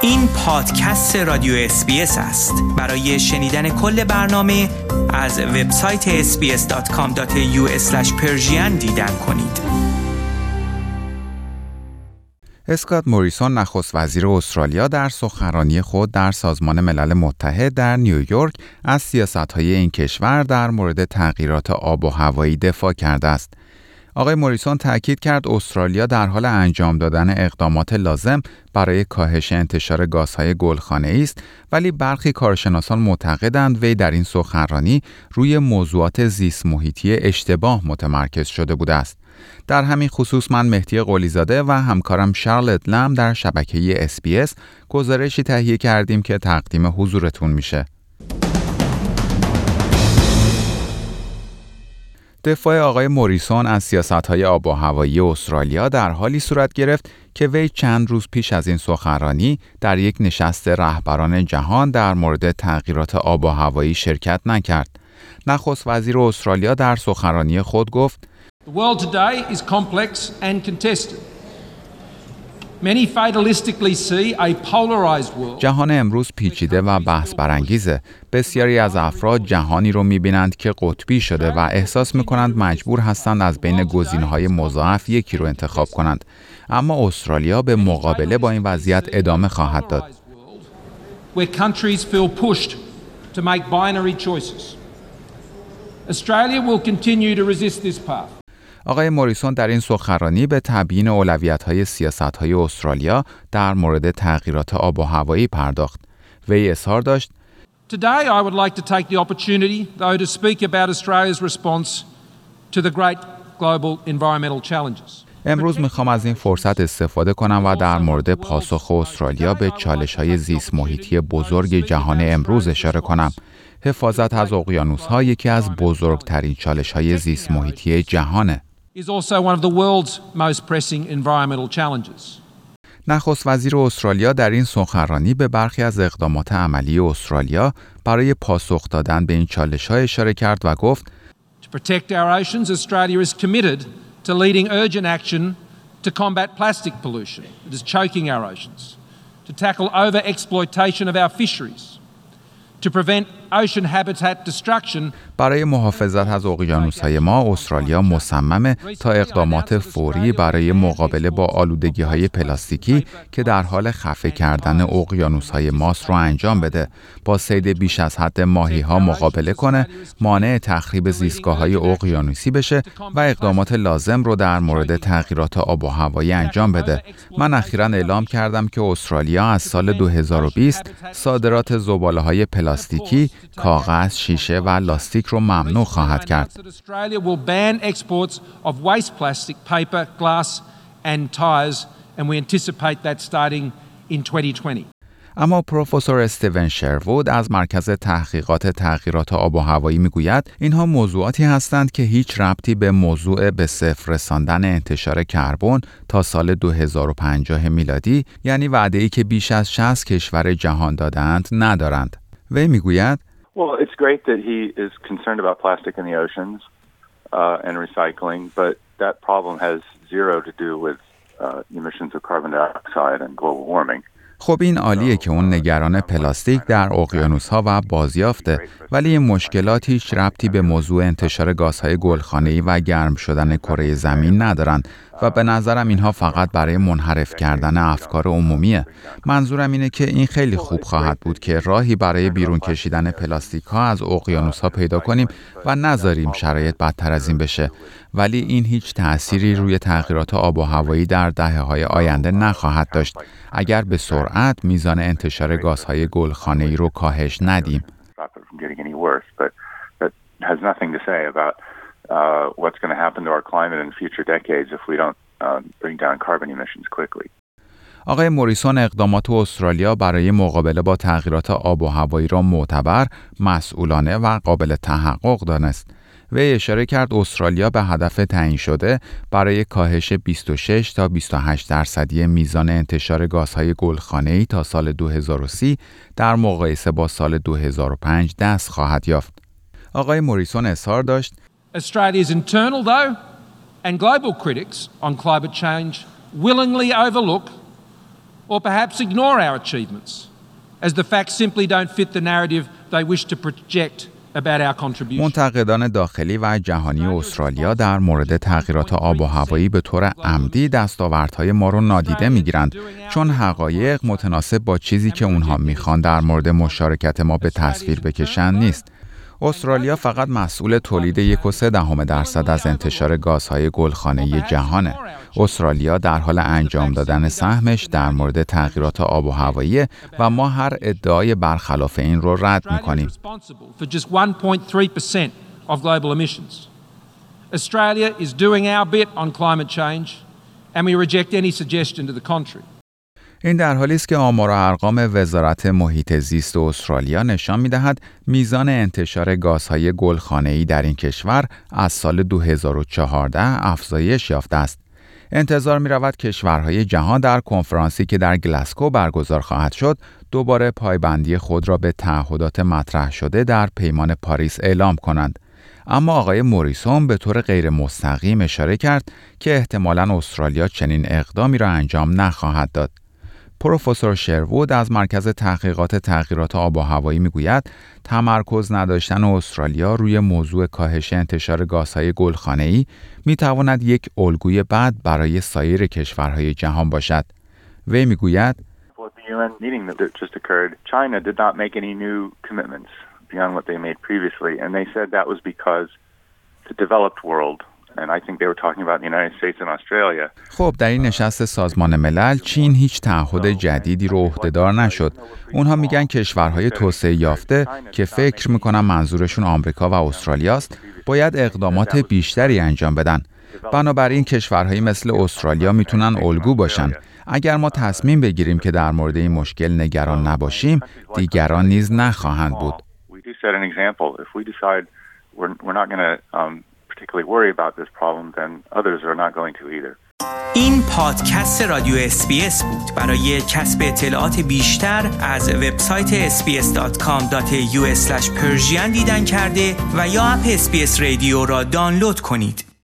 این پادکست رادیو SBS است. برای شنیدن کل برنامه از وبسایت sbs.com.au/persian دیدن کنید. اسکات موریسون نخست وزیر استرالیا در سخنرانی خود در سازمان ملل متحد در نیویورک از سیاست‌های این کشور در مورد تغییرات آب و هوایی دفاع کرده است. آقای موریسون تأکید کرد استرالیا در حال انجام دادن اقدامات لازم برای کاهش انتشار گازهای گلخانه‌ای است، ولی برخی کارشناسان معتقدند وی در این سخنرانی روی موضوعات زیست محیطی اشتباه متمرکز شده بوده است. در همین خصوص من مهدی قلیزاده و همکارم شارلت لم در شبکه SBS گزارشی تهیه کردیم که تقدیم حضورتون میشه. دفاع آقای موریسون از سیاست‌های آب و هوایی استرالیا در حالی صورت گرفت که وی چند روز پیش از این سخنرانی در یک نشست رهبران جهان در مورد تغییرات آب و هوایی شرکت نکرد. نخست وزیر استرالیا در سخنرانی خود گفت: The world today is complex and contested. Many fatalistically see a polarized world. جهان امروز پیچیده و بحث برانگیزه. بسیاری از افراد جهانی رو می‌بینند که قطبی شده و احساس می‌کنند مجبور هستند از بین گزینه‌های مضاعف یکی رو انتخاب کنند. اما استرالیا به مقابله با این وضعیت ادامه خواهد داد. Where countries feel pushed to make binary choices. Australia will continue to resist this path. آقای موریسون در این سخنرانی به تبیین اولویت‌های سیاست‌های استرالیا در مورد تغییرات آب و هوایی پرداخت. وی اظهار داشت: Today I would like to take the opportunity though to speak about Australia's response to the great global environmental challenges. امروز میخوام از این فرصت استفاده کنم و در مورد پاسخ استرالیا به چالش‌های زیست محیطی بزرگ جهان امروز اشاره کنم. حفاظت از اقیانوس‌ها یکی از بزرگترین چالش‌های زیست محیطی جهانه. is also one of the world's most pressing environmental challenges. نخست وزیر استرالیا در این سخنرانی به برخی از اقدامات عملی استرالیا برای پاسخ دادن به این چالش‌ها اشاره کرد و گفت: To protect our oceans, Australia is committed to leading urgent action to combat plastic pollution that is choking our oceans, to tackle over-exploitation of our fisheries, to prevent ocean habitat destruction. برای محافظت از اقیانوس‌های ما استرالیا مصممه تا اقدامات فوری برای مقابله با آلودگی‌های پلاستیکی که در حال خفه کردن اقیانوس‌های ماست رو انجام بده، با صید بیش از حد ماهی‌ها مقابله کنه، مانع تخریب زیستگاه‌های اقیانوسی بشه و اقدامات لازم رو در مورد تغییرات آب و هوایی انجام بده. من اخیراً اعلام کردم که استرالیا از سال 2020 صادرات زباله‌های پلاستیکی، کاغذ، شیشه و لاستیک رو ممنوع خواهد کرد. Australia will ban exports of waste plastic, paper, glass and tires and we anticipate that starting in 2020. اما پروفسور استیون شروود از مرکز تحقیقات تغییرات آب و هوایی میگوید اینها موضوعاتی هستند که هیچ ربطی به موضوع به صفر رساندن انتشار کربن تا سال 2050 میلادی، یعنی وعده‌ای که بیش از 60 کشور جهان دادند، ندارند. وی میگوید: Well, it's great that he is concerned about plastic in the oceans and recycling, but that problem has zero to do with emissions of carbon dioxide and global warming. خب این عالیه که اون نگران پلاستیک در اقیانوس‌ها و بازیافته، ولی این مشکلات هیچ ربطی به موضوع انتشار گازهای گلخانه‌ای و گرم شدن کره زمین ندارند و به نظرم اینها فقط برای منحرف کردن افکار عمومیه. منظورم اینه که این خیلی خوب خواهد بود که راهی برای بیرون کشیدن پلاستیک‌ها از اقیانوس‌ها پیدا کنیم و نذاریم شرایط بدتر از این بشه، ولی این هیچ تأثیری روی تغییرات آب و هوایی در دهه‌های آینده نخواهد داشت اگر به سرعت میزان انتشار گازهای گلخانه‌ای رو کاهش ندیم. What's going to happen to our climate in future decades if we don't bring down carbon emissions quickly. آقای موریسون اقدامات استرالیا برای مقابله با تغییرات آب و هوایی را معتبر، مسئولانه و قابل تحقق دانست. وی اشاره کرد استرالیا به هدف تعیین شده برای کاهش 26 تا 28% میزان انتشار گازهای گلخانه‌ای تا سال 2030 در مقایسه با سال 2005 دست خواهد یافت. آقای موریسون اظهار داشت: Australia's internal, though, and global critics on climate change willingly overlook or perhaps ignore our achievements, as the facts simply don't fit the narrative they wish to project about our contribution. منتقدان داخلی و جهانی استرالیا در مورد تغییرات آب و هوایی به طور عمدی دستاوردهای ما رو نادیده میگیرند، چون حقایق متناسب با چیزی که اونها میخوان در مورد مشارکت ما به تصویر بکشن نیست. استرالیا فقط مسئول تولید 1.3% از انتشار گازهای گلخانه‌ای جهانه. استرالیا در حال انجام دادن سهمش در مورد تغییرات آب و هوایی و ما هر ادعای برخلاف این رو رد می‌کنیم. Australia is doing our bit on climate change and we reject any suggestion to the contrary. این در حالی است که آمار و ارقام وزارت محیط زیست استرالیا نشان می‌دهد میزان انتشار گازهای گلخانه‌ای در این کشور از سال 2014 افزایش یافته است. انتظار می‌رود کشورهای جهان در کنفرانسی که در گلاسکو برگزار خواهد شد، دوباره پایبندی خود را به تعهدات مطرح شده در پیمان پاریس اعلام کنند. اما آقای موریسون به طور غیر مستقیم اشاره کرد که احتمالاً استرالیا چنین اقدامی را انجام نخواهد داد. پروفسور شروود از مرکز تحقیقات تغییرات آب و هوایی میگوید تمرکز نداشتن استرالیا روی موضوع کاهش انتشار گازهای گلخانه‌ای میتواند یک الگوی بد برای سایر کشورهای جهان باشد. وی میگوید China did not make any new commitments beyond what they made previously, and they said that was because the developed world. And I think they were talking about the United States and Australia. خب در این نشست سازمان ملل چین هیچ تعهد جدیدی رو عهده‌دار نشد. اونها میگن کشورهای توسعه یافته که فکر میکنن منظورشون آمریکا و استرالیاست باید اقدامات بیشتری انجام بدن. بنابراین کشورهایی مثل استرالیا میتونن الگو باشن. اگر ما تصمیم بگیریم که در مورد این مشکل نگران نباشیم، دیگران نیز نخواهند بود. worry about this problem, then others are not going to either. این پادکست رادیو SBS بود. برای کسب اطلاعات بیشتر از وبسایت sbs.com.au/persian دیدن کرده و یا اپ SBS رادیو را دانلود کنید.